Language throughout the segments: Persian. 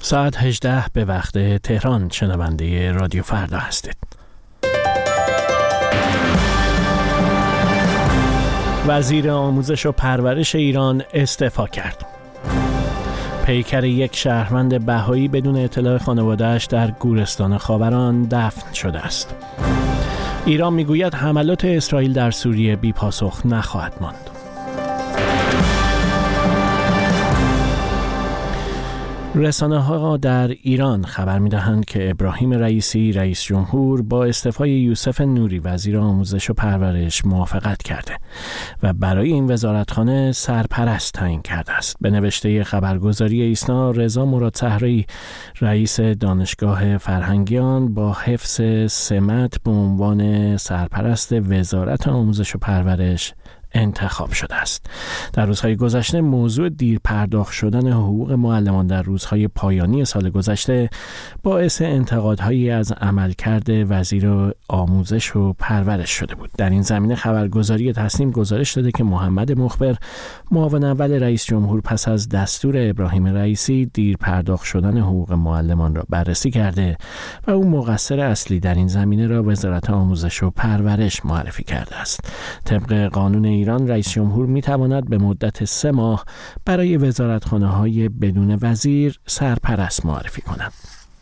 ساعت 18 به وقت تهران شنونده رادیو فردا هستید. وزیر آموزش و پرورش ایران استعفا کرد. پیکر یک شهروند بهایی بدون اطلاع خانواده‌اش در گورستان خاوران دفن شده است. ایران میگوید حملات اسرائیل در سوریه بی پاسخ نخواهد ماند. رسانه‌ها در ایران خبر می‌دهند که ابراهیم رئیسی رئیس جمهور با استعفای یوسف نوری وزیر آموزش و پرورش موافقت کرده و برای این وزارتخانه سرپرست تعیین کرده است. به نوشته خبرگزاری ایسنا، رضا مراد صحرایی رئیس دانشگاه فرهنگیان با حفظ سمت به عنوان سرپرست وزارت آموزش و پرورش انتخاب شده است. در روزهای گذشته موضوع دیر پرداخت شدن حقوق معلمان در روزهای پایانی سال گذشته باعث انتقادهایی از عملکرد وزیر آموزش و پرورش شده بود. در این زمینه خبرگزاری تصنیم گزارش داده که محمد مخبر معاون اول رئیس جمهور پس از دستور ابراهیم رئیسی دیر پرداخت شدن حقوق معلمان را بررسی کرده و او مقصر اصلی در این زمینه را وزارت آموزش و پرورش معرفی کرده است. طبق قانون ایران رئیس جمهور می تواند به مدت 3 ماه برای وزارتخانه‌های بدون وزیر سرپرست معرفی کند.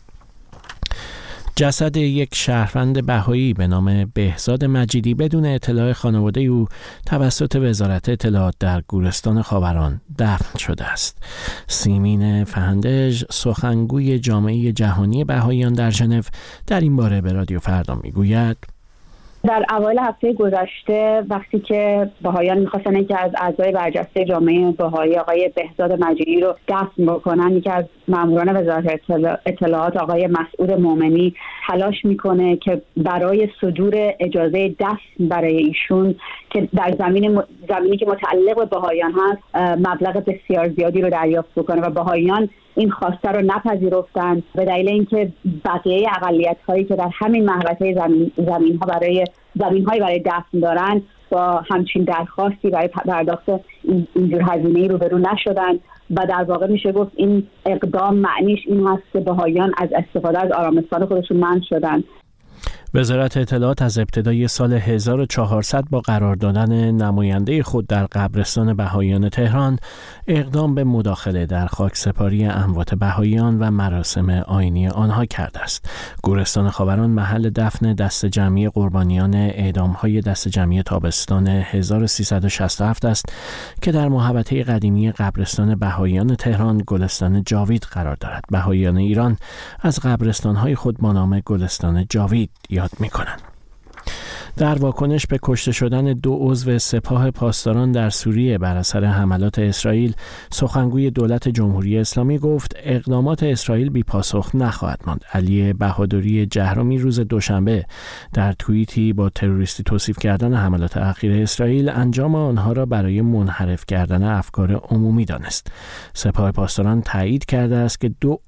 جسد یک شهروند بهایی به نام بهزاد مجیدی بدون اطلاع خانواده او توسط وزارت اطلاعات در گورستان خاوران دفن شده است. سیمین فهندج سخنگوی جامعه جهانی بهاییان در ژنو در این باره به رادیو فردا میگوید: در اوایل هفته گذشته وقتی که بهاییان می‌خواستن که از اعضای برجسته جامعه بهایی آقای بهزاد مجیدی رو دفن بکنن، یکی از ماموران وزارت اطلاعات آقای مسعود مومنی تلاش میکنه که برای صدور اجازه دفن برای ایشون که در زمینی که متعلق به بهاییان هست مبلغ بسیار زیادی رو دریافت بکنه و بهاییان این خواسته رو نپذیرفتند به دلیل اینکه بقیه اقلیت‌هایی که در همین محوطه زمین‌هایی برای دفن دارن با همچین درخواستی برای پرداخت اینجور هزینه‌ای روبرو نشدن و در واقع میشه گفت این اقدام معنیش این هست که بهاییان از استفاده از آرامستان خودشون منع شدن. وزارت اطلاعات از ابتدای سال 1400 با قرار دادن نماینده خود در قبرستان بهاییان تهران اقدام به مداخله در خاکسپاری اموات بهاییان و مراسم آیینی آنها کرده است. گورستان خاوران محل دفن دست جمعی قربانیان اعدام‌های دست جمعی تابستان 1367 است که در محوطه قدیمی قبرستان بهاییان تهران گلستان جاوید قرار دارد. بهاییان ایران از قبرستان‌های خود با نام گلستان جاوید یاد می‌کنند. در واکنش به کشته شدن 2 عضو سپاه پاسداران در سوریه بر اثر حملات اسرائیل، سخنگوی دولت جمهوری اسلامی گفت اقدامات اسرائیل بی پاسخ نخواهد ماند. علی بهادری جهرمی روز دوشنبه در توییتی با تروریستی توصیف کردن حملات اخیر اسرائیل انجام آنها را برای منحرف کردن افکار عمومی دانست. سپاه پاسداران تایید کرده است که 2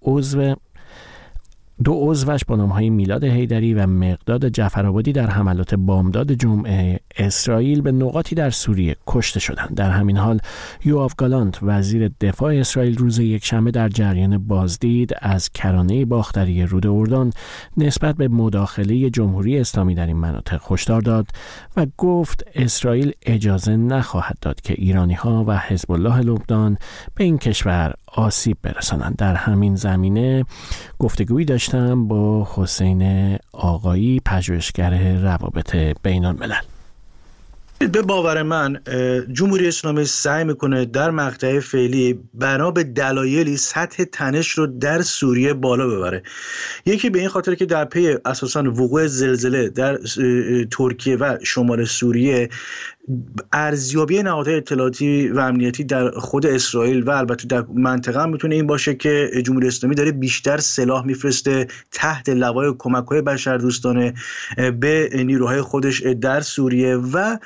عضوش با نام‌های میلاد حیدری و مقداد جعفرآبادی در حملات بامداد جمعه اسرائیل به نقاطی در سوریه کشته شدند. در همین حال یوآف گالانت وزیر دفاع اسرائیل روز یکشنبه در جریان بازدید از کرانه باختری رود اردن نسبت به مداخله جمهوری اسلامی در این مناطق هشدار داد و گفت اسرائیل اجازه نخواهد داد که ایرانی‌ها و حزب الله لبنان به این کشور آسیب برسانند. در همین زمینه گفتگویی داشتم با حسین آقایی، پژوهشگر روابط بین الملل. به باور من جمهوری اسلامی سعی میکنه در مقطع فعلی بنا به دلایلی سطح تنش رو در سوریه بالا ببره. یکی به این خاطر که در پی اساساً وقوع زلزله در ترکیه و شمال سوریه ارزیابی نهادهای اطلاعاتی و امنیتی در خود اسرائیل و البته در منطقه هم میتونه این باشه که جمهوری اسلامی داره بیشتر سلاح میفرسته تحت لوای کمک‌های بشردوستانه به نیروهای خودش در سوریه و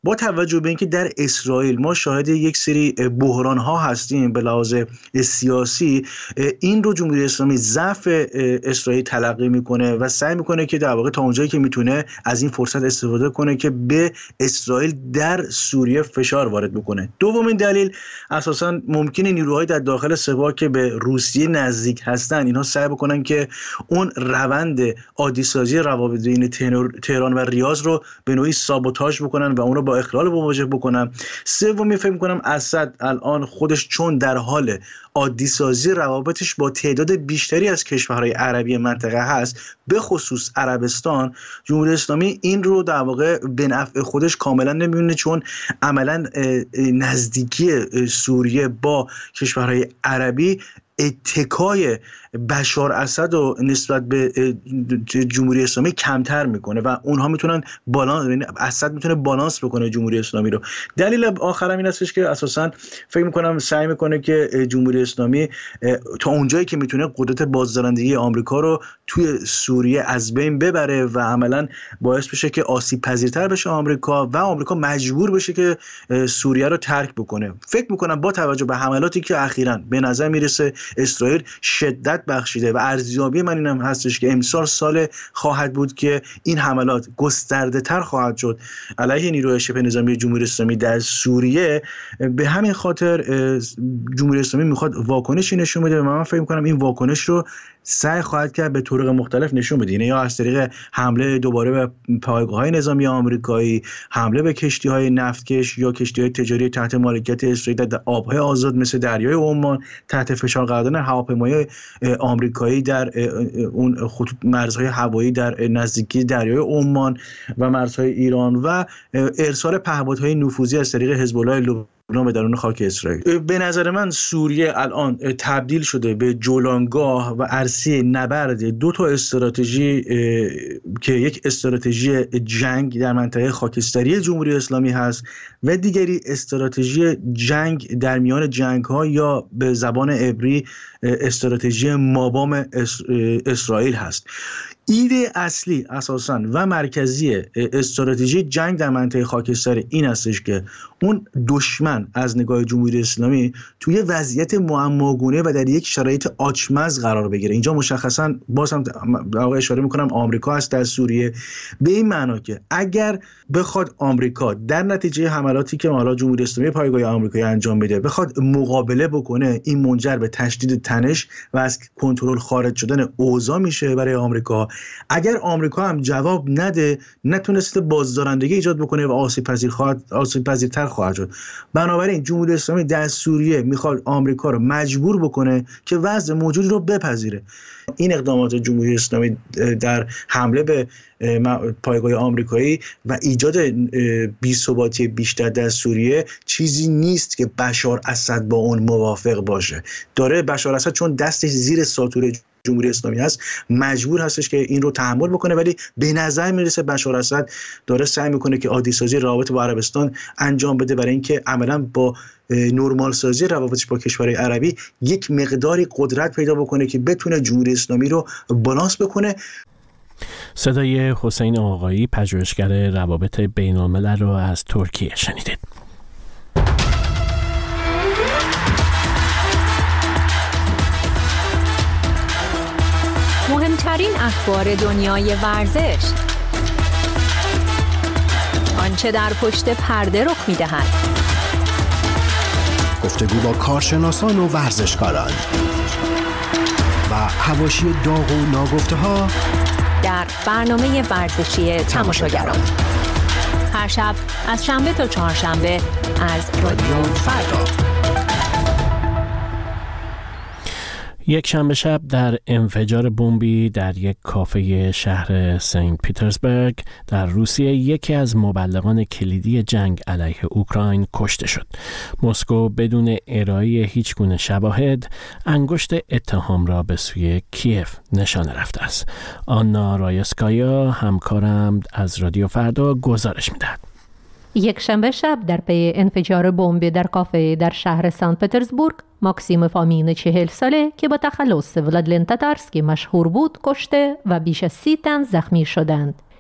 با توجه به اینکه در اسرائیل ما شاهد یک سری بحران ها هستیم به لحاظ سیاسی، این رو جمهوری اسلامی ضعف اسرائیل تلقی میکنه و سعی میکنه که در واقع تا اونجایی که میتونه از این فرصت استفاده کنه که به اسرائیل در سوریه فشار وارد بکنه. دومین دلیل اساساً ممکنه نیروهای در داخل سپاه که به روسیه نزدیک هستن اینها سعی بکنن که اون روند عادی‌سازی روابط بین تهران و ریاض رو به نوعی سابوتاژ بکنن و اون رو با اخلال مواجه بکنن. سومی فکر می‌کنم اسد الان خودش چون در حال عادی‌سازی روابطش با تعداد بیشتری از کشورهای عربی منطقه هست، به خصوص عربستان، جمهوری اسلامی این رو در واقع به نفع خودش کاملا نمی‌بینه، چون عملا نزدیکی سوریه با کشورهای عربی اتکای بشار اسد و نسبت به جمهوری اسلامی کمتر میکنه و اونها میتونن اسد میتونه بالانس بکنه جمهوری اسلامی رو. دلیل آخرم این هستش که اساسا فکر میکنم سعی میکنه که جمهوری اسلامی تا اونجایی که میتونه قدرت بازدارندگی آمریکا رو توی سوریه از بین ببره و عملا باعث بشه که آسیب پذیرتر بشه آمریکا و آمریکا مجبور بشه که سوریه رو ترک بکنه. فکر میکنم با توجه به حملاتی که اخیراً به نظر میرسه اسرائیل شدت بخشیده و ارزیابی من اینم هستش که امسال سال خواهد بود که این حملات گسترده تر خواهد شد علیه نیروهای شبه نظامی جمهوری اسلامی در سوریه. به همین خاطر جمهوری اسلامی میخواد واکنشی نشون بده و من فکر می‌کنم این واکنش رو سعی خواهد کرد به طرق مختلف نشون بده، یعنی یا از طریق حمله دوباره به پایگاه‌های نظامی آمریکایی، حمله به کشتی‌های نفتکش یا کشتی‌های تجاری تحت مالکیت اسرائیل در آب‌های آزاد مثل دریای عمان، تحت فشار قرار دادن هواپیمای آمریکایی در اون خطوط مرزهای هوایی در نزدیکی دریای عمان و مرزهای ایران و ارسال پهپادهای نفوذی از طریق حزب الله به درون خاک اسرائیل. به نظر من سوریه الان تبدیل شده به جولانگاه و عرصه نبرد دو تا استراتژی که یک استراتژی جنگ در منطقه خاکستری جمهوری اسلامی هست و دیگری استراتژی جنگ در میان جنگ‌ها یا به زبان عبری استراتژی مابام اسرائیل هست. ایده اصلی اساساً و مرکزی استراتژی جنگ در منطقه خاکستر این هستش که اون دشمن از نگاه جمهوری اسلامی توی وضعیت معماگونه و در یک شرایط آچمز قرار بگیره. اینجا مشخصاً باز هم اشاره میکنم آمریکا هست در سوریه، به این معنا که اگر بخواد آمریکا در نتیجه حملاتی که حالا جمهوری اسلامی پایگاه آمریکایی انجام بده بخواد مقابله بکنه، این منجر به تشدید تنش و از کنترل خارج شدن اوضاع میشه برای آمریکا. اگر آمریکا هم جواب نده نتونسته بازدارندگی ایجاد بکنه و آسیب پذیرتر خواهد شد. بنابراین جمهوری اسلامی در سوریه میخواد آمریکا رو مجبور بکنه که وضع موجود رو بپذیره. این اقدامات جمهوری اسلامی در حمله به پایگاه آمریکایی و ایجاد بی‌ثباتی بیشتر در سوریه چیزی نیست که بشار اسد با اون موافق باشه. داره بشار اسد چون دستش زیر ساطور جمهوری اسلامی هست مجبور هستش که این رو تحمل بکنه، ولی به نظر میرسه بشار اسد داره سعی میکنه که عادی سازی روابط با عربستان انجام بده برای اینکه عملاً با نرمال سازی روابطش با کشورهای عربی یک مقداری قدرت پیدا بکنه که بتونه جمهوری اسلامی رو بالانس بکنه. صدای حسین آقایی پژوهشگر روابط بین‌الملل رو از ترکیه شنیدید. مهمترین اخبار دنیای ورزش، آنچه در پشت پرده رخ می‌دهد، گفتگو با کارشناسان و ورزشکاران و حواشی داغ و ناگفته‌ها در برنامه ورزشی تماشاگران، هر شب از شنبه تا چهارشنبه از رادیو فردا. یک شنبه شب در انفجار بمبی در یک کافه شهر سنت پیترزبورگ در روسیه یکی از مبلغان کلیدی جنگ علیه اوکراین کشته شد. مسکو بدون ارائه هیچ گونه شواهد انگشت اتهام را به سوی کیف نشانه رفته است. آنا رایسکایا همکارم از رادیو فردا گزارش می‌دهد. یک شنبه شب در پی انفجار بمب در کافه در شهر سنت پترزبورگ، ماکسیم فامین 40 ساله که با تخلص ولادیمیر تاتارسکی مشهور بود کشته و بیش از 30 تن زخمی شدند.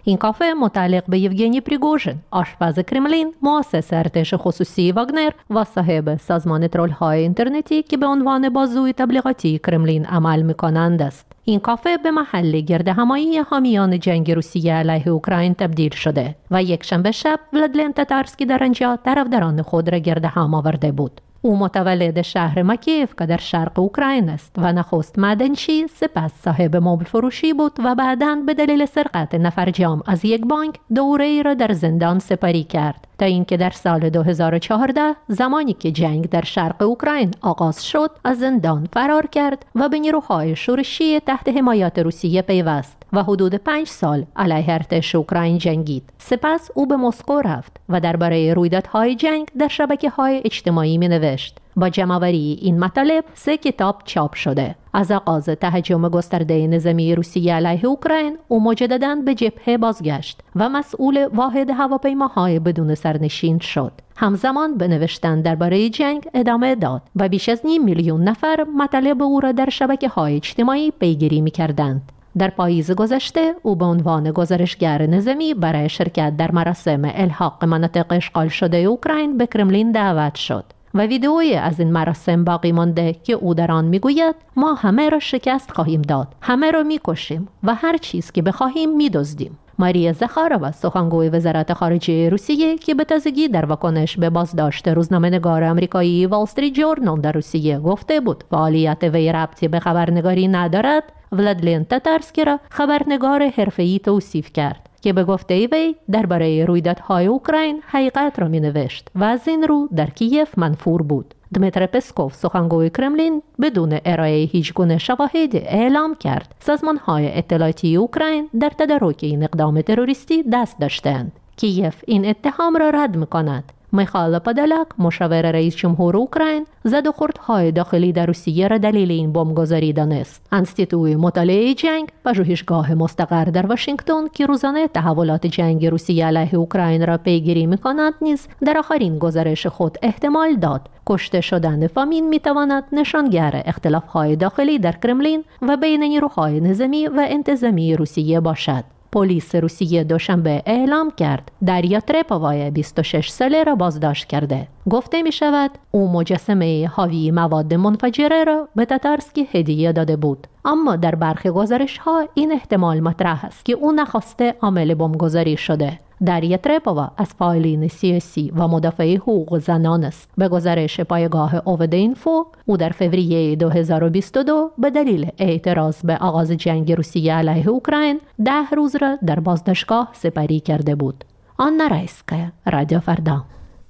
این کافه متعلق به یوگنی پریگوژن، آشپز کرملین، مؤسس ارتش خصوصی واگنر و صاحب سازمان ترول‌های اینترنتی که به عنوان بازوی تبلیغاتی کرملین عمل می‌کنند است. این کافه به محل گردهمایی حامیان جنگ روسیه علیه اوکراین تبدیل شده و یک شنبه شب ولادیمیر تاتارسکی در آنجا طرفداران خود را گردهم آورده بود. او متولد شهر مکیف که در شرق اوکراین است و نخست معدنچی، سپس صاحب مبل فروشی بود و بعداً به دلیل سرقت نفرجام از یک بانک دوره‌ای را در زندان سپری کرد تا اینکه در سال 2014 زمانی که جنگ در شرق اوکراین آغاز شد از زندان فرار کرد و به نیروهای شورشی تحت حمایت روسیه پیوست و حدود 5 سال علیه ارتش اوکراین جنگید. سپس او به مسکو رفت و درباره رویدادهای جنگ در شبکه‌های اجتماعی می‌نوشت. با جمع‌آوری این مطالب 3 کتاب چاپ شده. از آغاز تهاجم گسترده نظامی روسیه علیه اوکراین، او مجدداً به جبهه بازگشت و مسئول واحد هواپیماهای بدون سرنشین شد. همزمان به نوشتن درباره جنگ ادامه داد و بیش از 5 میلیون نفر مطالب او را در شبکه‌های اجتماعی پیگیری می‌کردند. در پاییز گذشته او به عنوان گزارشگر نظامی برای شرکت در مراسم الحاق مناطق اشغال شده اوکراین به کرملین دعوت شد و ویدئویی از این مراسم باقی مانده که او در آن میگوید ما همه را شکست خواهیم داد، همه را میکشیم و هر چیز که بخواهیم میدزدیم. ماریا زخارova، سخنگوی وزارت خارجه روسیه که به تازگی در واکنش به بازداشت روزنامه‌نگار آمریکایی وال استریت ژورنال در روسیه گفته بود فعالیت وی ربطی به خبرنگاری ندارد، ولادیمیر تاتارسکی را خبرنگار حرفه‌ای توصیف کرد که به گفته وی درباره رویدادهای اوکراین حقیقت را می‌نوشت و از این رو در کیف منفور بود. دمیتری پسکوف، سخنگوی کرملین، بدون ارائه هیچ گونه شواهدی اعلام کرد سازمان‌های اطلاعاتی اوکراین در تدارک این اقدام تروریستی دست داشتند. کیف این اتهام را رد می‌کند. میخائیل پادالاک، مشاور رئیس جمهور اوکراین، زد و خوردهای داخلی در روسیه را دلیل این بمبگذاری دانست. انستیتوی مطالعه جنگ، پژوهشگاه مستقر در واشنگتن که روزانه تحولات جنگ روسیه علیه اوکراین را پیگیری می‌کند، نیز در آخرین گزارش خود احتمال داد کشته شدن فامین میتواند نشانگر اختلاف‌های داخلی در کرملین و بین نیروهای نظامی و انتظامی روسیه باشد. پلیس روسیه دوشنبه اعلام کرد داریا ترپووای 26 ساله را بازداشت کرده. گفته می شود او مجسمه حاوی مواد منفجره را به تاتارسکی هدیه داده بود. اما در برخی گزارش‌ها این احتمال مطرح است که او نخواسته عامل بمبگذاری شده. داریا ترپووا از فعالین سیاسی و مدافع حقوق زنان است. به گزارش پایگاه اوودینفو، او در فوریه 2022 به دلیل اعتراض به آغاز جنگ روسیه علیه اوکراین 10 روز را در بازداشتگاه سپری کرده بود. آنا رایسکایا، رادیو فردا.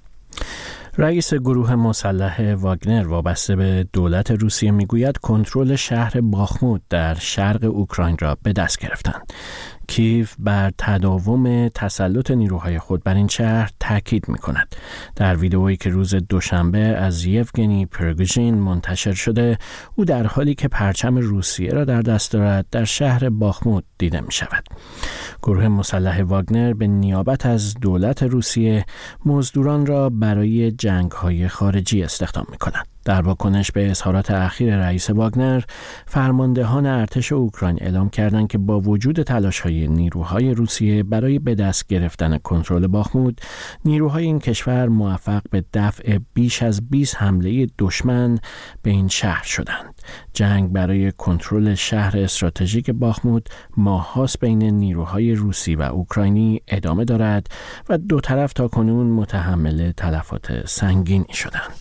رئیس گروه مسلح واگنر وابسته به دولت روسیه میگوید کنترل شهر باخموت در شرق اوکراین را به دست گرفتند. کیف بر تداوم تسلط نیروهای خود بر این شهر تاکید می‌کند. در ویدئویی که روز دوشنبه از یوگنی پریگوژین منتشر شده، او در حالی که پرچم روسیه را در دست دارد در شهر باخموت دیده می‌شود. گروه مسلح واگنر به نیابت از دولت روسیه مزدوران را برای جنگ‌های خارجی استخدام می‌کند. در واکنش به اظهارات اخیر رئیس واگنر، فرماندهان ارتش اوکراین اعلام کردند که با وجود تلاش‌های نیروهای روسیه برای به دست گرفتن کنترل باخموت، نیروهای این کشور موفق به دفع بیش از 20 حمله دشمن به این شهر شدند. جنگ برای کنترل شهر استراتژیک باخموت ماه‌هاست بین نیروهای روسی و اوکراینی ادامه دارد و دو طرف تاکنون متحمل تلفات سنگینی شدند.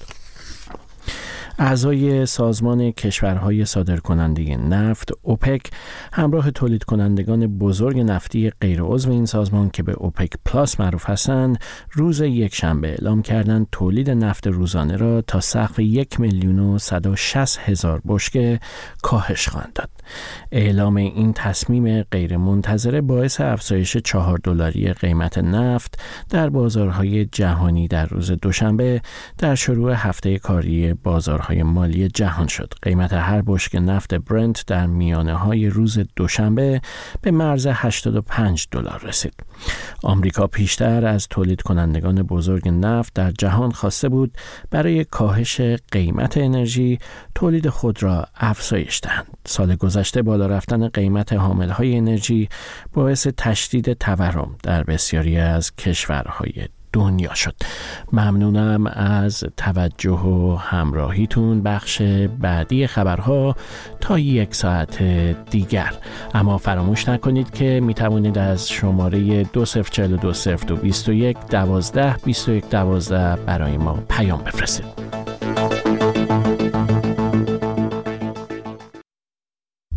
اعضای سازمان کشورهای صادرکننده نفت اوپک همراه تولید کنندگان بزرگ نفتی غیر عضو این سازمان که به اوپک پلاس معروف هستند، روز یکشنبه اعلام کردند تولید نفت روزانه را تا سقف 1,160,000 بشکه کاهش خواهند داد. اعلام این تصمیم غیر منتظره باعث افزایش $4 قیمت نفت در بازارهای جهانی در روز دوشنبه در شروع هفته کاری بازارهای مالی جهان شد. قیمت هر بشکه نفت برنت در میانه‌های روز دوشنبه به مرز $85 رسید. آمریکا پیشتر از تولید کنندگان بزرگ نفت در جهان خواسته بود برای کاهش قیمت انرژی تولید خود را افزایش دهند. سال گذشته گذشته بالا رفتن قیمت حاملهای انرژی باعث تشدید تورم در بسیاری از کشورهای دنیا شد. ممنونم از توجه و همراهیتون. بخش بعدی خبرها تا 1 ساعت دیگر. اما فراموش نکنید که می توانید از شماره 20420221 12 21 12 برای ما پیام بفرستید.